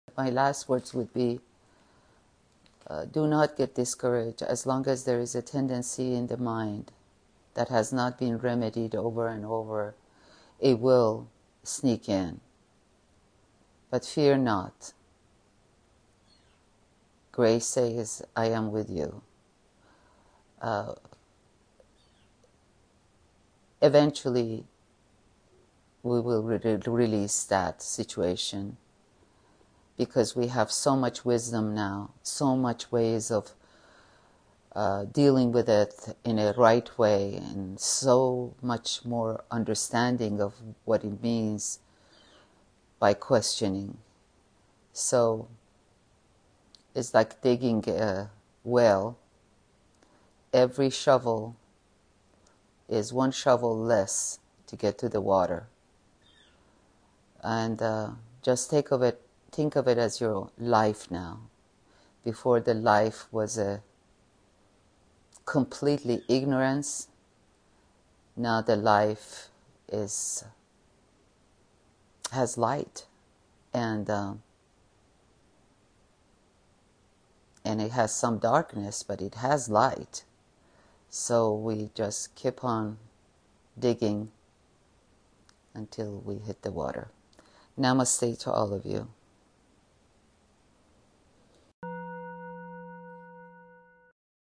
My last words would be, do not get discouraged. As long as there is a tendency in the mind that has not been remedied over and over, it will sneak in. But fear not. Grace says, I am with you. Eventually, we will release that situation, because we have so much wisdom now, so much ways of dealing with it in a right way, and so much more understanding of what it means by questioning. So it's like digging a well. Every shovel is one shovel less to get to the water. And just think of it as your life now. Before, the life was a completely ignorance. Now the life has light, and it has some darkness, but it has light. So we just keep on digging until we hit the water. Namaste to all of you.